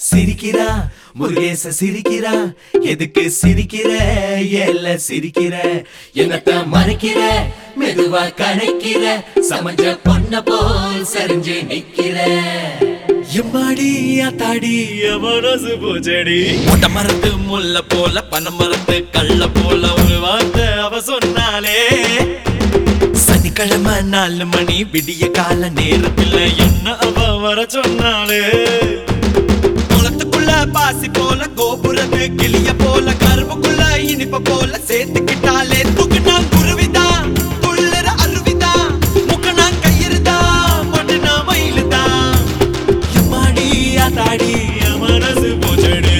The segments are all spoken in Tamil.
சிரிக்கிறா முருகேச சிரிக்கிறா எதுக்கு சிரிக்கிற ஏல சிரிக்கிற என்னத்த மறைக்கிற மெதுவா கணைக்கிற சமஞ்ச பொண்ண போல் சரிஞ்சு நிக்கிற எம்மாடி ஆத்தாடி மனசு பூச்செடி மொட்டை மரத்து முல்ல போல பனை மரத்து கள்ள போல ஒரு வார்த்தை அவ சொன்னாலே சனிக்கிழமை 4 மணி விடிய கால நேரத்துல என்ன அவ வர சொன்னாலே குளத்துக்குள்ள பாசி போல கோபுரத்து கிளிய போல கரும்புக்குள்ள இனிப்ப போல சேர்த்துக்கிட்டாலே தூக்குனா குருவிதா துள்ளுற அருவிதா முக்கனா கயிறுதா மொட்டனா மயிலுதா எம்மாடி ஆத்தாடி மனசு பூச்செடி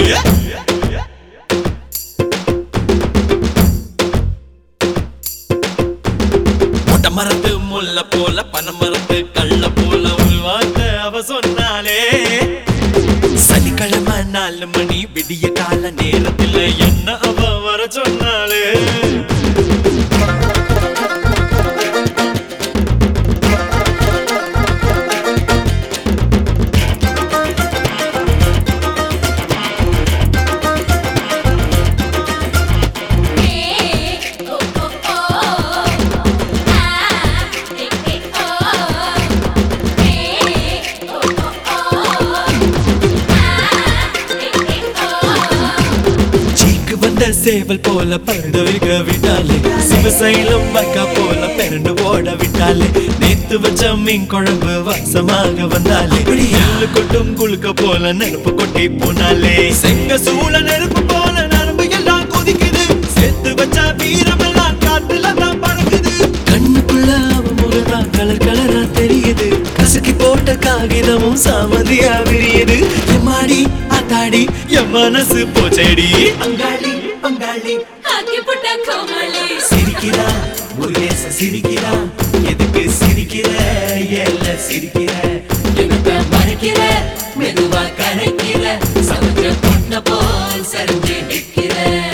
மொட்டை மரத்து முல்ல போல பனை மரத்து கள்ள போல ஒரு வார்த்தை அவ சொன்னாலே சனிக்கிழமை 4 மணி விடிய கால நேரத்துல என்ன அவ வர சொன்னாலே சேவல் போல பறந்துவிக விட்டாலே சிவசைலம் மக்கா போல பெரண்டு ஓட விட்டாலே நேத்து வச்ச மீன் குழம்பு வாசமாக வந்தாலே எள்ளு கொட்டும் குளுக்க போல நெருப்பு கொட்டி போனாலே செங்க சூழ நெருப்பு போல நரம்பு எல்லாம் கொதிக்குது சேர்த்து வச்ச வீரம் எல்லாம் காத்துல தான் பறக்குது கண்ணுக்குள்ள அவ முகதான் கலர் கலரா தெரியுது கசக்கி போட்ட காகிதமும் சாமதியா விரியுது எம்மாடி ஆத்தாடி என் மனசு போச்சேடி அங்காளி பங்காளி ஆக்கி புட்ட கோமளி சிரிக்கிறா முருகேச சிரிக்கிறா எதுக்கு சிரிக்கிற ஏல சிரிக்கிற என்னத்த மறைக்கிற மெதுவா கணைக்கிற சமஞ்ச பொண்ண போல் சரிஞ்சு நிக்கிற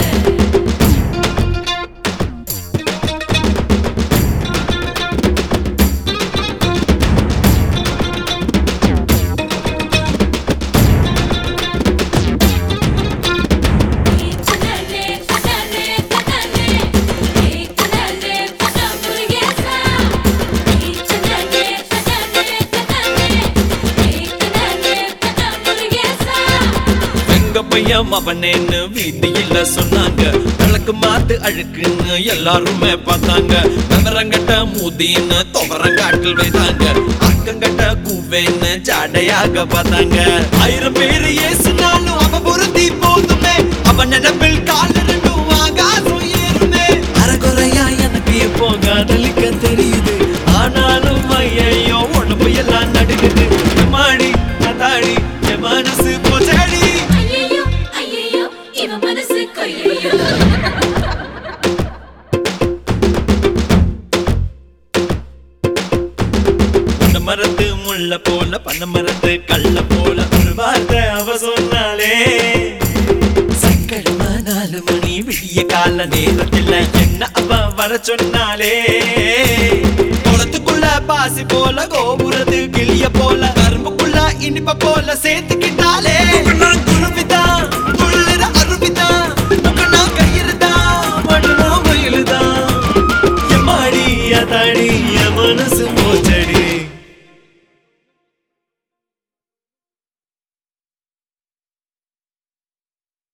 அவனேன்னு வீதியில சொன்னாங்க விளக்கு மாத்து அழுக்குன்னு எல்லாருமே பார்த்தாங்க விவரங்கட்ட மூதின்னு துவரங்காட்டில் வைத்தாங்க அக்கங்கட்ட கூவேன்னு ஜாடையாக பார்த்தாங்க 1000 பேரு ஏசுனாலும் அவ பொருத்தி போதுமே அவன் நினைப்பில் கால ரெண்டும் ஆகாசம் ஏறுமே அறகுறையா எனக்கு எப்போ காதலிக்க தெரியுது ஆனாலும் ஐயோ உடம்பு எல்லாம் நடுக்குது மாடி அதாடி என் மனசு போச்சடி மனசு கொய்யோ மரத்து முள்ள போல பனை மரத்து கள்ள போல ஒரு வார்த்தை அவ சொன்னாலே சனிக்கிழமை 4 மணி விடிய கால நேரத்துல என்ன அவ வர சொன்னாலே குளத்துக்குள்ள பாசி போல கோபுரத்து கிளிய போல கரும்புக்குள்ள இனிப்ப போல சேர்த்துக்கிட்டாலே